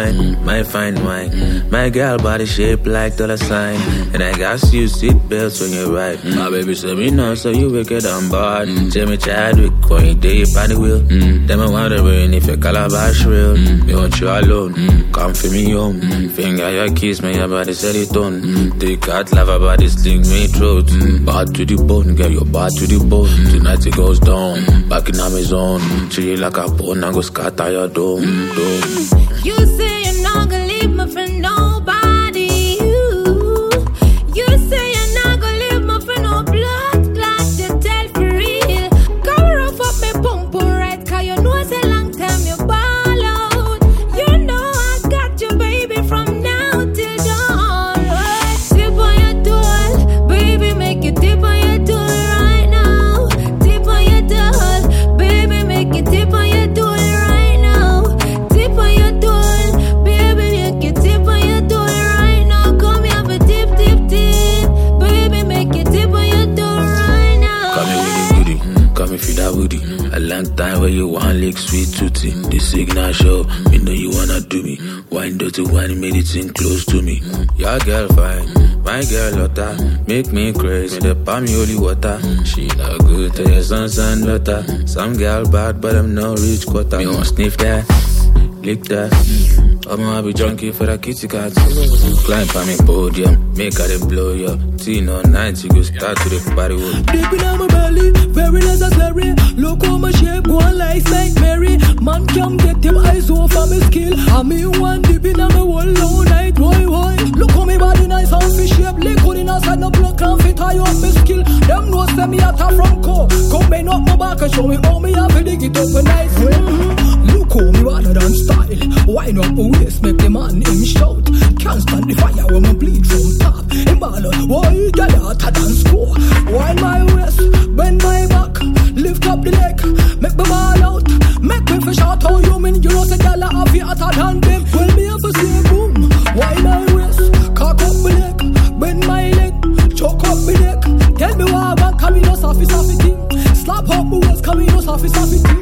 fine, my fine wine. My girl body shaped like $sign. And I got you seat belts when you ride. My baby said me no, so you wicked on board. Tell me Chadwick, when you day on the wheel. Then I'm wondering if your calabash real. Me want you alone, come for me home. Finger your kiss, me your body set it on. They got love about this thing, me throat. Bad to the bone, get your bad to the bone. Tonight it goes down, back in Amazon. Treat you like a bone and go scatter your dome. You say you're not gonna leave me for nobody. You say you're not gonna leave me for no blood clot. You tell for real. Come rough up me pump right, cause you know it's a long time you ball out. You know I got you, baby, from now till dawn. Tip on your door, baby, make it tip on your door right now. Tip on your door, baby, make it tip on your door right now. Tip on your door, baby, make it tip on your door right now. Come here for tip, tip, tip, baby, make it tip on your door right now. Come here with the booty, come here for that booty. A long time where you want lick sweet tootie. The signal show, me know you wanna do me. Wine dirty wine, made it thing close to me. Your girl fine, my girl Lotta. Make me crazy, the palm holy water. She not good to your sons and daughter. Some girl bad, but I'm no rich quarter. Me want sniff that, lick that. I'm gonna be junkie for the kitty cat. Climb on me podium, make her them blow ya. Teen on night, you go start to the party work. Deep in my belly, very necessary. Look how my shape go on like Mary. Man can't get him eyes off of me skill. I me one deep in my whole long night, why? Look how me body nice and fish shape. Liquid in outside, no blood can't fit high up me skill. Them know send me at a front core. Come bend up my back and show me how me have to dig it up a nice. Look how me rather than style. Wine up my waist, make the man him shout. Can't stand the fire when me bleed from top. Him ball out, why get hotter than score. Wind my waist, bend my back, lift up the leg, make me ball out. Make me fish out how you mean. You know say gyal a have it hotter than them. Well me have to say boom. Wind my waist, cock up my leg, bend my leg, choke up my neck. Tell me what I want, come in no soft thing. Slap up my waist, come in no soft thing.